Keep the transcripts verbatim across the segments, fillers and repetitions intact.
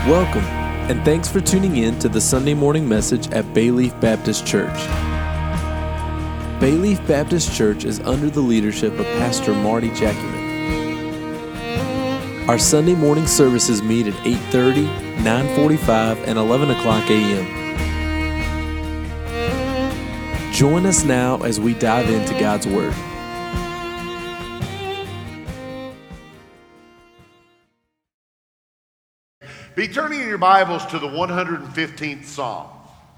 Welcome, and thanks for tuning in to the Sunday morning message at Bayleaf Baptist Church. Bayleaf Baptist Church is under the leadership of Pastor Marty Jackyman. Our Sunday morning services meet at eight thirty, nine forty-five, and eleven o'clock a.m. Join us now as we dive into God's Word. Be turning in your Bibles to the one hundred fifteenth Psalm.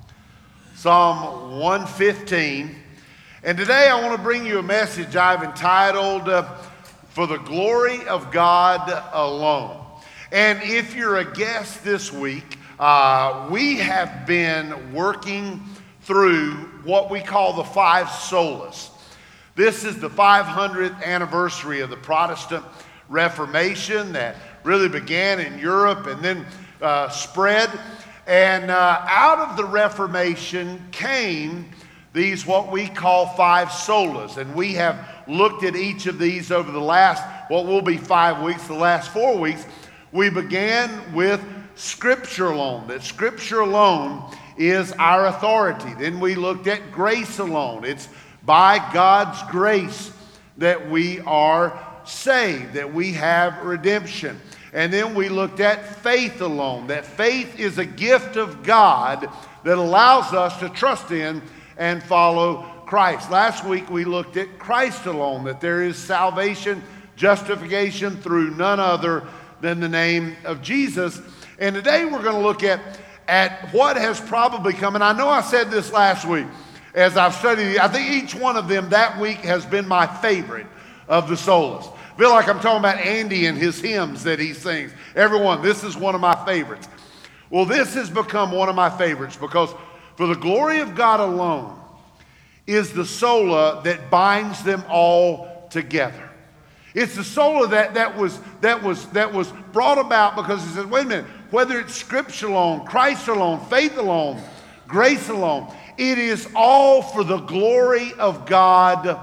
Psalm one fifteen. And today I want to bring you a message I've entitled, uh, For the Glory of God Alone. And if you're a guest this week, uh, we have been working through what we call the five solas. This is the five hundredth anniversary of the Protestant Reformation that really began in Europe and then uh, spread. And uh, out of the Reformation came these what we call five solas. And we have looked at each of these over the last, what will be five weeks, the last four weeks. We began with Scripture alone, that Scripture alone is our authority. Then we looked at grace alone. It's by God's grace that we are saved, that we have redemption. And then we looked at faith alone, that faith is a gift of God that allows us to trust in and follow Christ. Last week we looked at Christ alone, that there is salvation, justification through none other than the name of Jesus. And today we're going to look at, at what has probably come, and I know I said this last week as I've studied, I think each one of them that week has been my favorite of the solas. I feel like I'm talking about Andy and his hymns that he sings. Everyone, this is one of my favorites. Well, this has become one of my favorites because for the glory of God alone is the sola that binds them all together. It's the sola that, that, was, that, was, that was brought about because he says, wait a minute, whether it's Scripture alone, Christ alone, faith alone, grace alone, it is all for the glory of God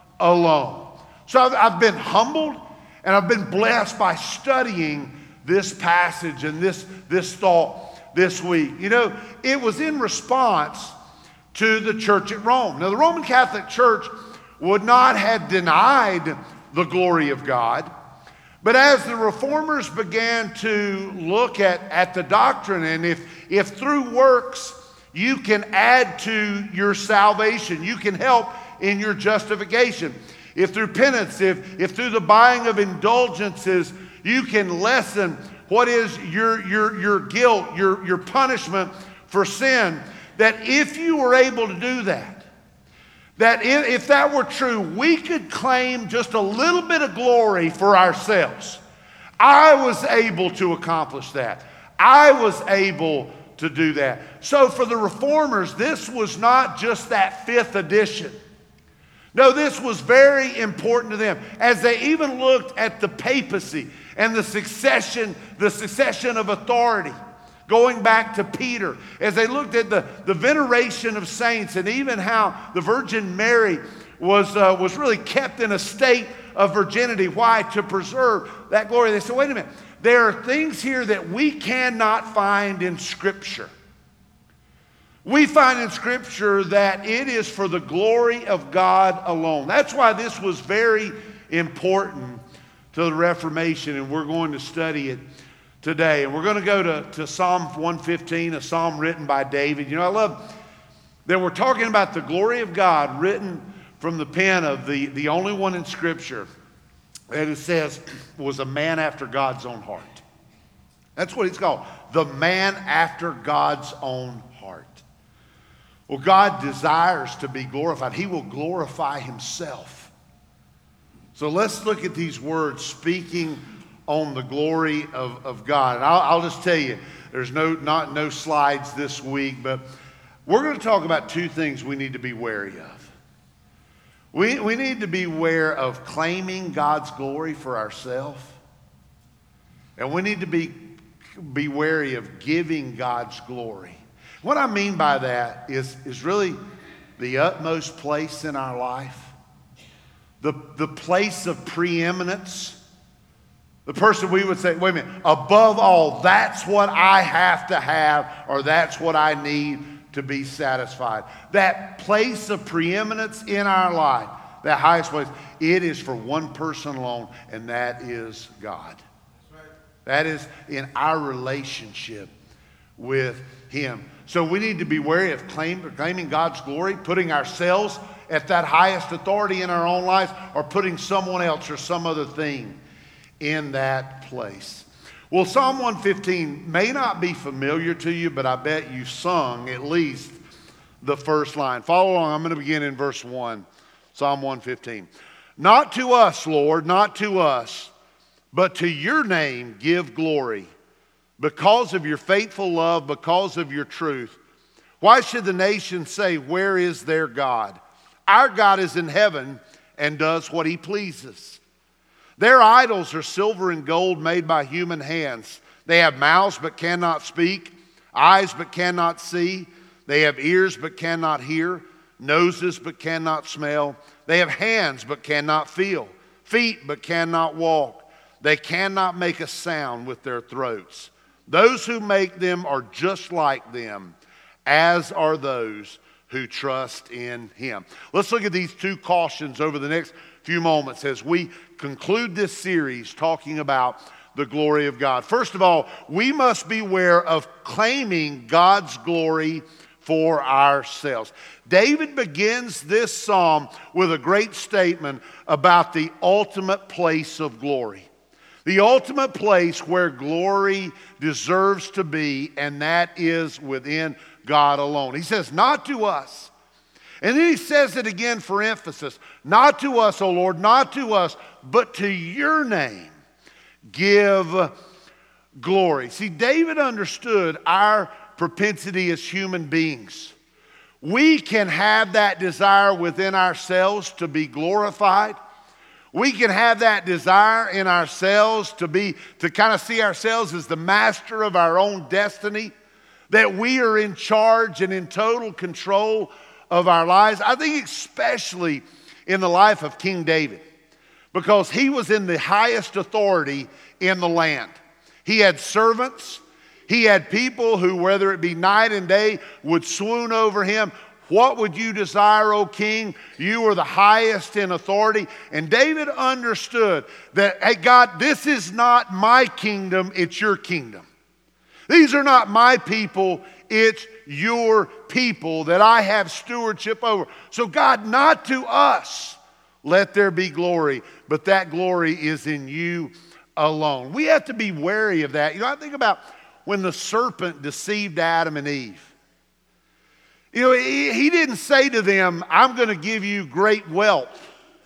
alone. So I've, I've been humbled and I've been blessed by studying this passage and this, this thought this week. You know, it was in response to the church at Rome. Now, the Roman Catholic Church would not have denied the glory of God, but as the reformers began to look at, at the doctrine, and if, if through works you can add to your salvation, you can help in your justification. If through penance, if, if through the buying of indulgences, you can lessen what is your, your, your guilt, your, your punishment for sin, that if you were able to do that, that if, if that were true, we could claim just a little bit of glory for ourselves. I was able to accomplish that. I was able to do that. So for the reformers, this was not just that fifth edition. No, this was very important to them. As they even looked at the papacy and the succession, the succession of authority, going back to Peter, as they looked at the, the veneration of saints and even how the Virgin Mary was, uh, was really kept in a state of virginity. Why? To preserve that glory. They said, wait a minute, there are things here that we cannot find in Scripture. We find in Scripture that it is for the glory of God alone. That's why this was very important to the Reformation, and we're going to study it today. And we're going to go to, to Psalm one fifteen, a psalm written by David. You know, I love that we're talking about the glory of God written from the pen of the, the only one in Scripture that it says was a man after God's own heart. That's what it's called, the man after God's own heart. Well, God desires to be glorified. He will glorify himself. So let's look at these words speaking on the glory of, of God. And I'll, I'll just tell you, there's no, not, no slides this week, but we're going to talk about two things we need to be wary of. We, we need to be aware of claiming God's glory for ourselves. And we need to be, be wary of giving God's glory. What I mean by that is, is really the utmost place in our life, the, the place of preeminence, The person we would say, wait a minute, above all, that's what I have to have, or that's what I need to be satisfied. That place of preeminence in our life, that highest place, it is for one person alone, and that is God. That is in our relationship with Him. So we need to be wary of claim, claiming God's glory, putting ourselves at that highest authority in our own lives, or putting someone else or some other thing in that place. Well, Psalm one fifteen may not be familiar to you, but I bet you've sung at least the first line. Follow along. I'm going to begin in verse one, Psalm one fifteen. Not to us, Lord, not to us, but to your name give glory, because of your faithful love, because of your truth. Why should the nations say, where is their God? Our God is in heaven and does what He pleases. Their idols are silver and gold made by human hands. They have mouths but cannot speak, eyes but cannot see. They have ears but cannot hear, noses but cannot smell. They have hands but cannot feel, feet but cannot walk. They cannot make a sound with their throats. Those who make them are just like them, as are those who trust in Him. Let's look at these two cautions over the next few moments as we conclude this series talking about the glory of God. First of all, we must beware of claiming God's glory for ourselves. David begins this psalm with a great statement about the ultimate place of glory. The ultimate place where glory deserves to be, and that is within God alone. He says, not to us. And then he says it again for emphasis. Not to us, O Lord, not to us, but to your name give glory. See, David understood our propensity as human beings. We can have that desire within ourselves to be glorified. We can have that desire in ourselves to be, to kind of see ourselves as the master of our own destiny, that we are in charge and in total control of our lives. I think especially in the life of King David, because he was in the highest authority in the land. He had servants. He had people who, whether it be night and day, would swoon over him. What would you desire, O king? You are the highest in authority. And David understood that, hey, God, this is not my kingdom, it's your kingdom. These are not my people, it's your people that I have stewardship over. So God, not to us let there be glory, but that glory is in you alone. We have to be wary of that. You know, I think about when the serpent deceived Adam and Eve. You know, he, he didn't say to them, I'm going to give you great wealth.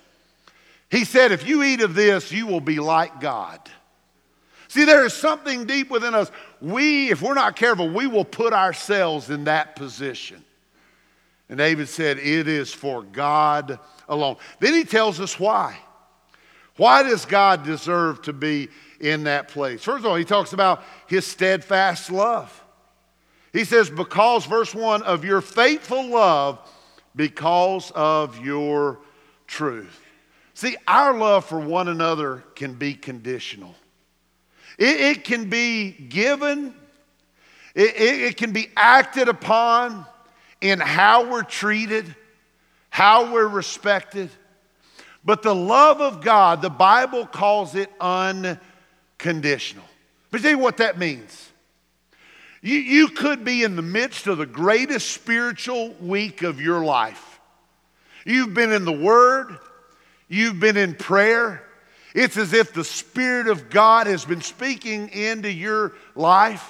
He said, if you eat of this, you will be like God. See, there is something deep within us. We, if we're not careful, we will put ourselves in that position. And David said, it is for God alone. Then he tells us why. Why does God deserve to be in that place? First of all, he talks about his steadfast love. He says, because, verse one, of your faithful love, because of your truth. See, our love for one another can be conditional. It, it can be given. It, it, it can be acted upon in how we're treated, how we're respected. But the love of God, the Bible calls it unconditional. But tell you what that means. You, you could be in the midst of the greatest spiritual week of your life. You've been in the Word. You've been in prayer. It's as if the Spirit of God has been speaking into your life.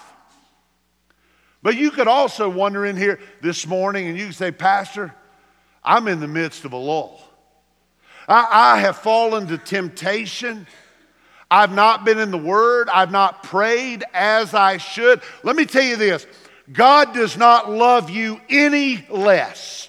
But you could also wander in here this morning and you can say, Pastor, I'm in the midst of a lull. I, I have fallen to temptation. I've not been in the Word. I've not prayed as I should. Let me tell you this. God does not love you any less.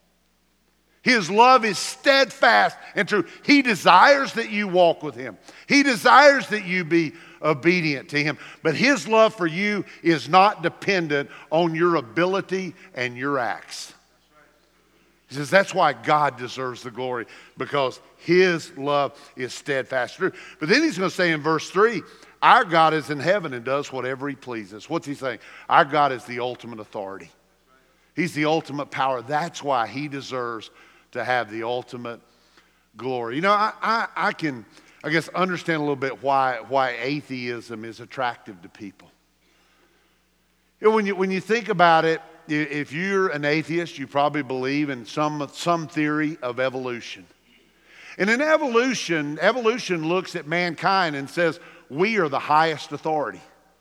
His love is steadfast and true. He desires that you walk with Him. He desires that you be obedient to Him. But His love for you is not dependent on your ability and your acts. He says that's why God deserves the glory, because his love is steadfast and true. But then he's going to say in verse three, our God is in heaven and does whatever he pleases. What's he saying? Our God is the ultimate authority. He's the ultimate power. That's why he deserves to have the ultimate glory. You know, I, I, I can, I guess, understand a little bit why, why atheism is attractive to people. You know, when you, when you think about it, if you're an atheist, you probably believe in some, some theory of evolution. And in evolution, evolution looks at mankind and says, we are the highest authority.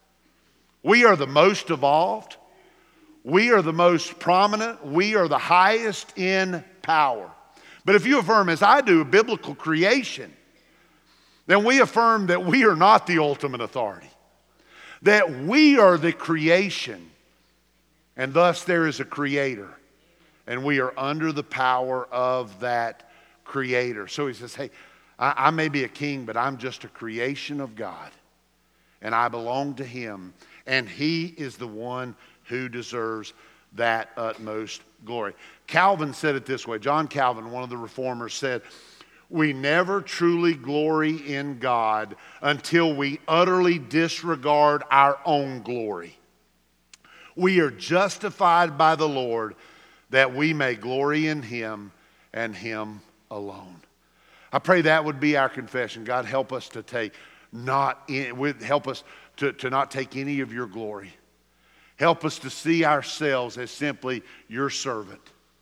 We are the most evolved. We are the most prominent. We are the highest in power. But if you affirm, as I do, biblical creation, then we affirm that we are not the ultimate authority. That we are the creation. And thus there is a creator. And we are under the power of that creator. So he says, hey, I, I may be a king, but I'm just a creation of God. And I belong to him. And he is the one who deserves that utmost glory. Calvin said it this way. John Calvin, one of the reformers, said, we never truly glory in God until we utterly disregard our own glory. We are justified by the Lord that we may glory in him and him alone. I pray that would be our confession. God, help us to take not in, help us to, to not take any of your glory. Help us to see ourselves as simply your servant.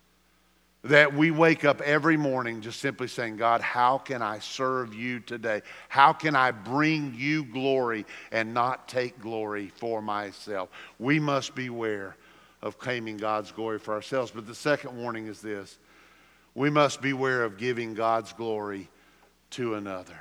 That we wake up every morning just simply saying, God, how can I serve you today? How can I bring you glory and not take glory for myself? We must beware of claiming God's glory for ourselves. But the second warning is this. We must beware of giving God's glory to another.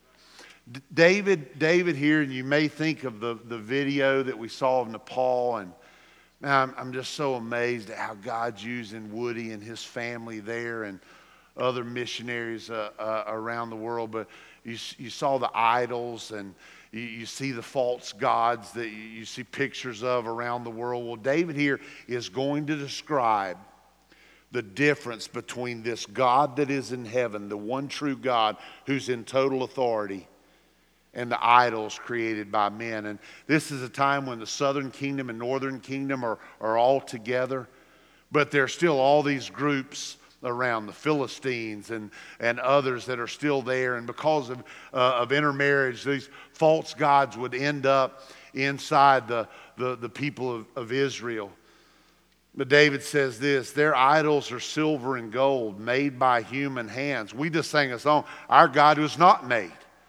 D- David, David here, and you may think of the, the video that we saw of Nepal, and now, I'm, I'm just so amazed at how God's using Woody and his family there and other missionaries uh, uh, around the world. But you, you saw the idols and you, you see the false gods that you, you see pictures of around the world. Well, David here is going to describe the difference between this God that is in heaven, the one true God who's in total authority, and the idols created by men. And this is a time when the southern kingdom and northern kingdom are, are all together. But there's still all these groups around, the Philistines and, and others that are still there. And because of, uh, of intermarriage, these false gods would end up inside the, the, the people of, of Israel. But David says this, their idols are silver and gold made by human hands. We just sang a song, our God was not made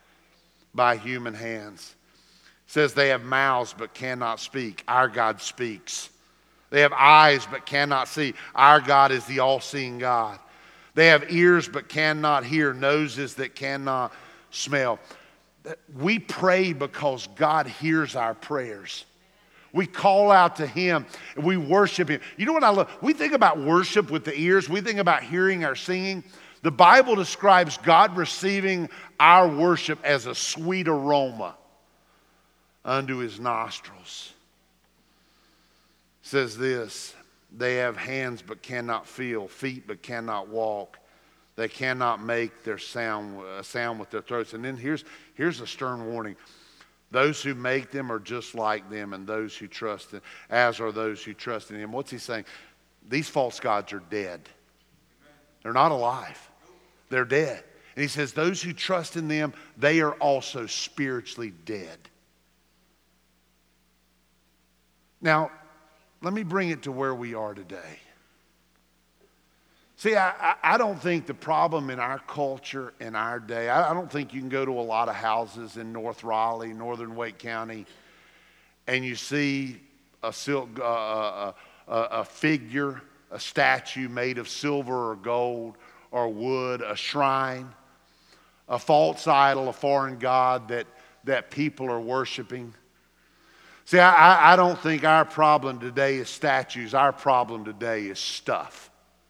by human hands. It says they have mouths but cannot speak. Our God speaks. They have eyes but cannot see. Our God is the all-seeing God. They have ears but cannot hear, noses that cannot smell. We pray because God hears our prayers. We call out to him and we worship him. You know what I love? We think about worship with the ears. We think about hearing our singing. The Bible describes God receiving our worship as a sweet aroma unto his nostrils. It says this, they have hands but cannot feel, feet but cannot walk. They cannot make their sound, uh, sound with their throats. And then here's, here's a stern warning. Those who make them are just like them, and those who trust them, as are those who trust in him. What's he saying? These false gods are dead. They're not alive. They're dead. And he says, those who trust in them, they are also spiritually dead. Now, let me bring it to where we are today. See, I, I don't think the problem in our culture, in our day, I, I don't think you can go to a lot of houses in North Raleigh, Northern Wake County, and you see a, silk, uh, a, a, a figure, a statue made of silver or gold, or wood, a shrine, a false idol, a foreign god that, that people are worshiping. See, I, I don't think our problem today is statues. Our problem today is stuff.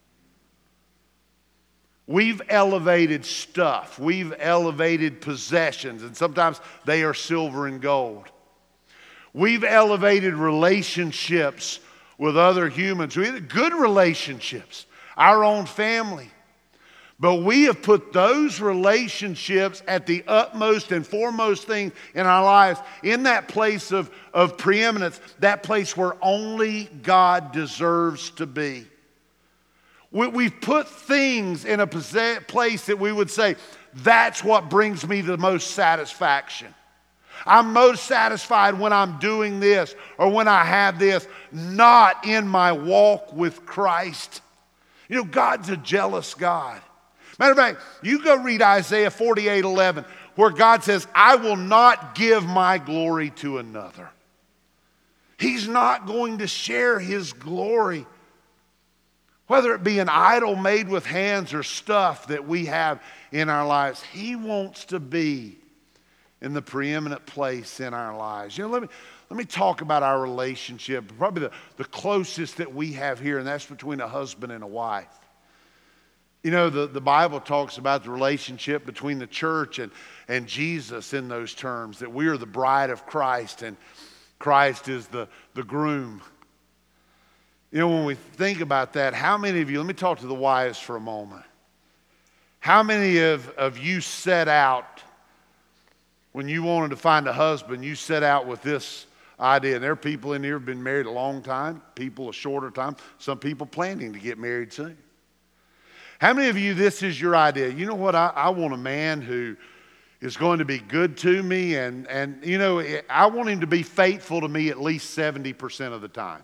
We've elevated stuff. We've elevated possessions, and sometimes they are silver and gold. We've elevated relationships with other humans. We have good relationships. our own family. But we have put those relationships at the utmost and foremost thing in our lives, in that place of, of preeminence, that place where only God deserves to be. We, we've put things in a place that we would say, that's what brings me the most satisfaction. I'm most satisfied when I'm doing this or when I have this, not in my walk with Christ. You know, God's a jealous God. Matter of fact, you go read Isaiah forty-eight eleven, where God says, I will not give my glory to another. He's not going to share his glory, whether it be an idol made with hands or stuff that we have in our lives. He wants to be in the preeminent place in our lives. You know, let me, let me talk about our relationship, probably the, the closest that we have here, and that's between a husband and a wife. You know, the, the Bible talks about the relationship between the church and, and Jesus in those terms, that we are the bride of Christ and Christ is the, the groom. You know, when we think about that, how many of you, let me talk to the wives for a moment. How many of, of you set out, when you wanted to find a husband, you set out with this idea? And there are people in here who have been married a long time, people a shorter time, some people planning to get married soon. How many of you, this is your idea? You know what, I, I want a man who is going to be good to me, and, and you know, I want him to be faithful to me at least seventy percent of the time.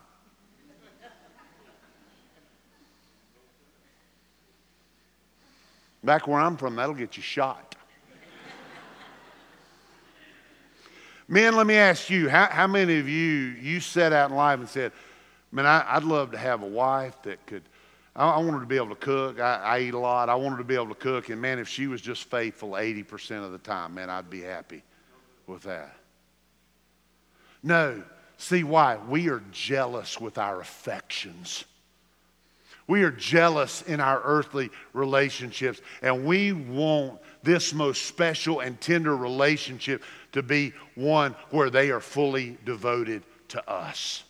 Back where I'm from, that'll get you shot. Men, let me ask you, how, how many of you, you set out in life and said, man, I, I'd love to have a wife that could, I, I want her to be able to cook. I, I eat a lot. I want her to be able to cook. And man, if she was just faithful eighty percent of the time, man, I'd be happy with that. No. See why? We are jealous with our affections. We are jealous in our earthly relationships, and we want this most special and tender relationship to be one where they are fully devoted to us.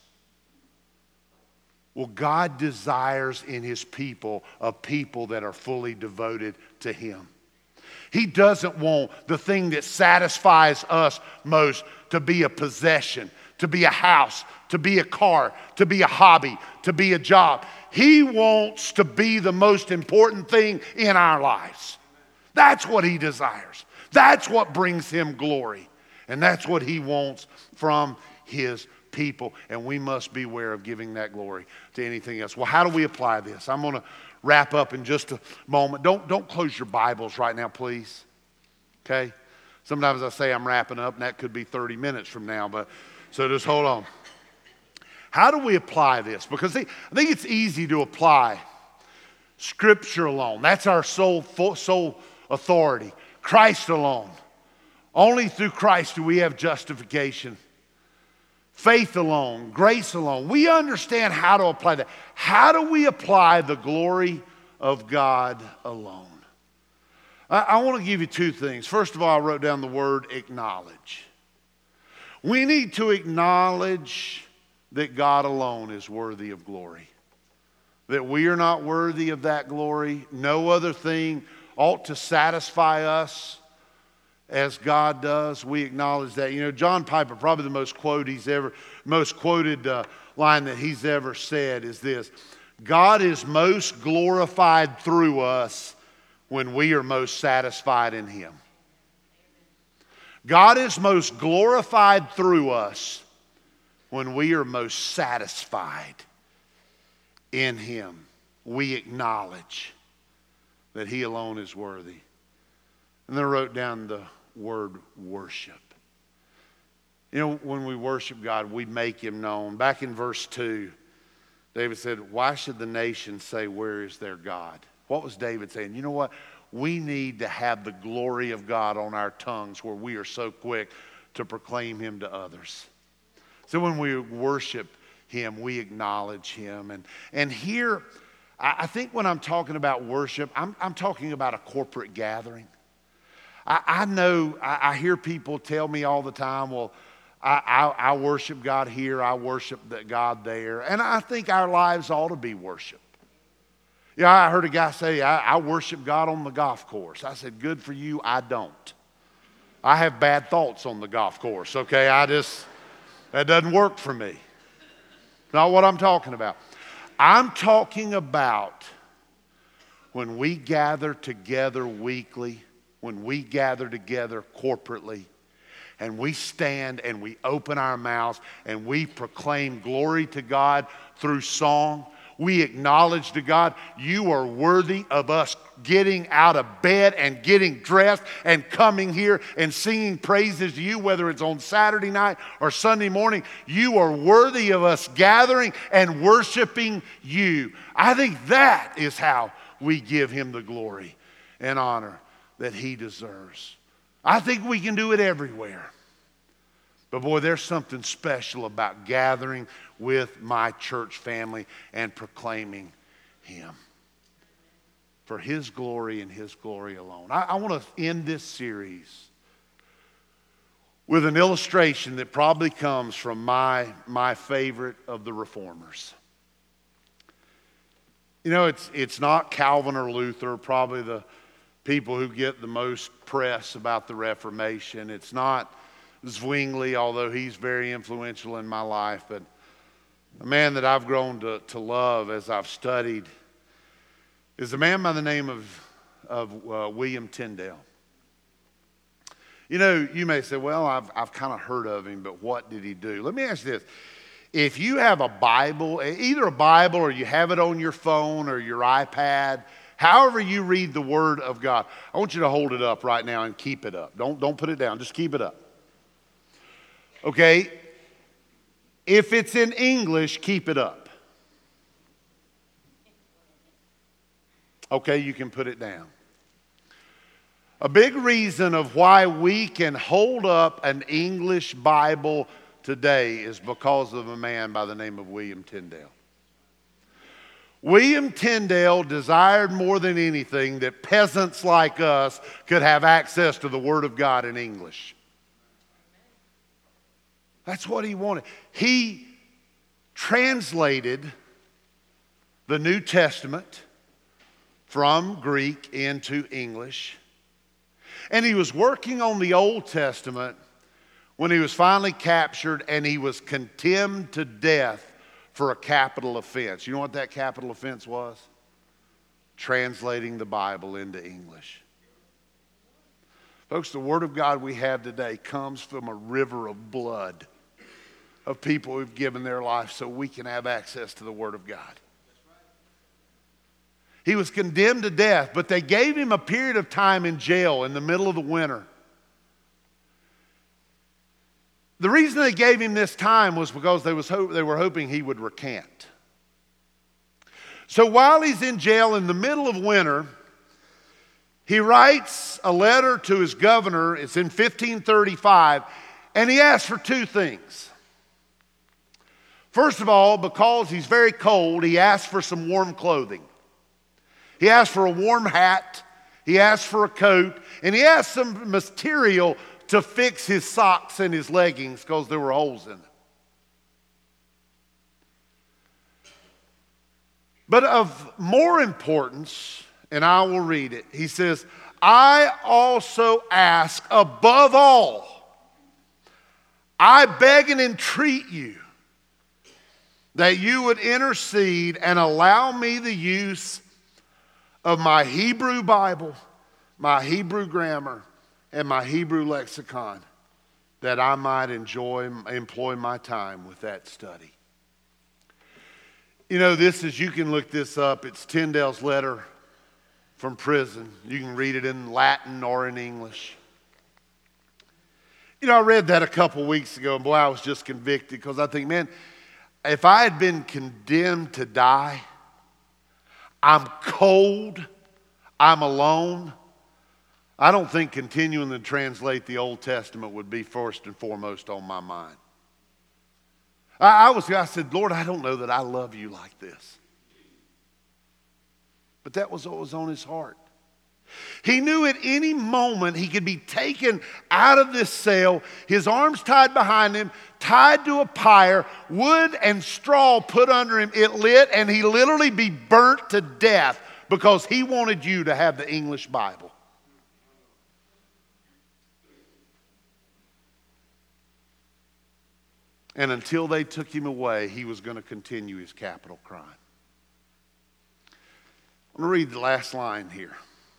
Well, God desires in his people a people that are fully devoted to him. He doesn't want the thing that satisfies us most to be a possession, to be a house, to be a car, to be a hobby, to be a job. He wants to be the most important thing in our lives. That's what he desires. That's what brings him glory. And that's what he wants from his people. And we must beware of giving that glory to anything else. Well, how do we apply this? I'm going to wrap up in just a moment. Don't, don't close your Bibles right now, please. Okay? Sometimes I say I'm wrapping up, and that could be thirty minutes from now. But so just hold on. How do we apply this? Because see, I think it's easy to apply Scripture alone. That's our sole, sole authority. Christ alone. Only through Christ do we have justification. Faith alone, grace alone. We understand how to apply that. How do we apply the glory of God alone? I, I want to give you two things. First of all, I wrote down the word acknowledge. We need to acknowledge that God alone is worthy of glory. That we are not worthy of that glory. No other thing ought to satisfy us as God does. We acknowledge that. You know, John Piper, probably the most quote he's ever, most quoted uh, line that he's ever said is this: God is most glorified through us when we are most satisfied in him. God is most glorified through us when we are most satisfied in him. We acknowledge that he alone is worthy. And then I wrote down the word worship. You know, when we worship God, we make him known. Back in verse two, David said, why should the nations say, where is their God? What was David saying? You know what? We need to have the glory of God on our tongues where we are so quick to proclaim him to others. So when we worship him, we acknowledge him. And, and here, I, I think when I'm talking about worship, I'm, I'm talking about a corporate gathering. I, I know, I, I hear people tell me all the time, well, I, I, I worship God here, I worship God there. And I think our lives ought to be worship. Yeah, I heard a guy say, I, I worship God on the golf course. I said, good for you, I don't. I have bad thoughts on the golf course, okay? I just, that doesn't work for me. Not what I'm talking about. I'm talking about when we gather together weekly, when we gather together corporately, and we stand and we open our mouths and we proclaim glory to God through song. We acknowledge to God, you are worthy of us getting out of bed and getting dressed and coming here and singing praises to you, whether it's on Saturday night or Sunday morning. You are worthy of us gathering and worshiping you. I think that is how we give him the glory and honor that he deserves. I think we can do it everywhere. But boy, there's something special about gathering with my church family and proclaiming him for his glory and his glory alone. I, I want to end this series with an illustration that probably comes from my, my favorite of the reformers. You know, it's, it's not Calvin or Luther, probably the people who get the most press about the Reformation. It's not Zwingli, although he's very influential in my life, but a man that I've grown to, to love as I've studied is a man by the name of, of uh, William Tyndale. You know, you may say, well, I've, I've kind of heard of him, but what did he do? Let me ask you this. If you have a Bible, either a Bible or you have it on your phone or your iPad, however you read the Word of God, I want you to hold it up right now and keep it up. Don't, don't put it down. Just keep it up. Okay? If it's in English, keep it up. Okay, you can put it down. A big reason of why we can hold up an English Bible today is because of a man by the name of William Tyndale. William Tyndale desired more than anything that peasants like us could have access to the Word of God in English. That's what he wanted. He translated the New Testament from Greek into English. And he was working on the Old Testament when he was finally captured and he was condemned to death for a capital offense. You know what that capital offense was? Translating the Bible into English. Folks, the Word of God we have today comes from a river of blood of people who've given their life so we can have access to the Word of God. He was condemned to death, but they gave him a period of time in jail in the middle of the winter. The reason they gave him this time was because they, was ho- they were hoping he would recant. So while he's in jail in the middle of winter, he writes a letter to his governor. It's in fifteen thirty-five, and he asks for two things. First of all, because he's very cold, he asks for some warm clothing. He asked for a warm hat, he asked for a coat, and he asked some material to fix his socks and his leggings because there were holes in them. But of more importance, and I will read it, he says, I also ask above all, I beg and entreat you that you would intercede and allow me the use of my Hebrew Bible, my Hebrew grammar, and my Hebrew lexicon, that I might enjoy, employ my time with that study. You know, this is, you can look this up. It's Tyndale's letter from prison. You can read it in Latin or in English. You know, I read that a couple weeks ago, and boy, I was just convicted because I think, man, if I had been condemned to die, I'm cold, I'm alone, I don't think continuing to translate the Old Testament would be first and foremost on my mind. I, I was, I said, Lord, I don't know that I love you like this. But that was what was on his heart. He knew at any moment he could be taken out of this cell, his arms tied behind him, tied to a pyre, wood and straw put under him, it lit, and he literally be burnt to death because he wanted you to have the English Bible. And until they took him away, he was going to continue his capital crime. I'm going to read the last line here.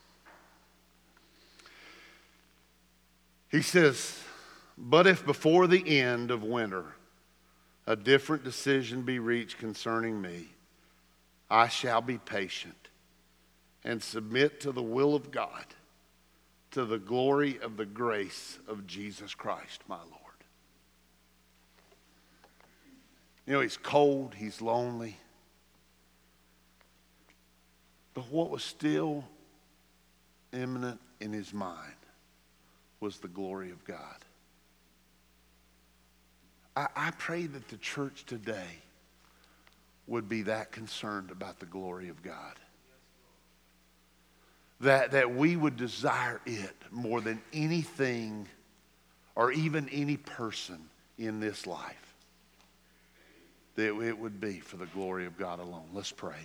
He says, but if before the end of winter a different decision be reached concerning me, I shall be patient and submit to the will of God, to the glory of the grace of Jesus Christ, my Lord. You know, he's cold, he's lonely. But what was still imminent in his mind was the glory of God. I, I pray that the church today would be that concerned about the glory of God. That, that we would desire it more than anything or even any person in this life. That it would be for the glory of God alone. Let's pray.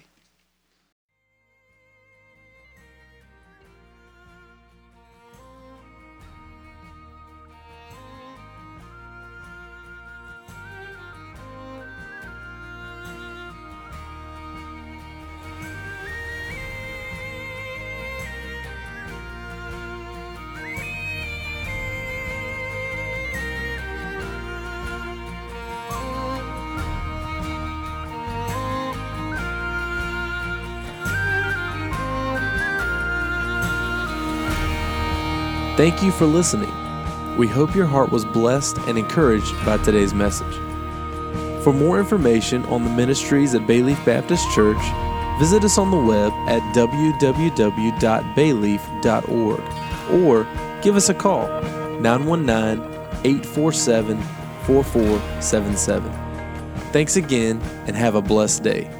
Thank you for listening. We hope your heart was blessed and encouraged by today's message. For more information on the ministries at Bayleaf Baptist Church, visit us on the web at w w w dot bayleaf dot org or give us a call, nine one nine, eight four seven, four four seven seven. Thanks again and have a blessed day.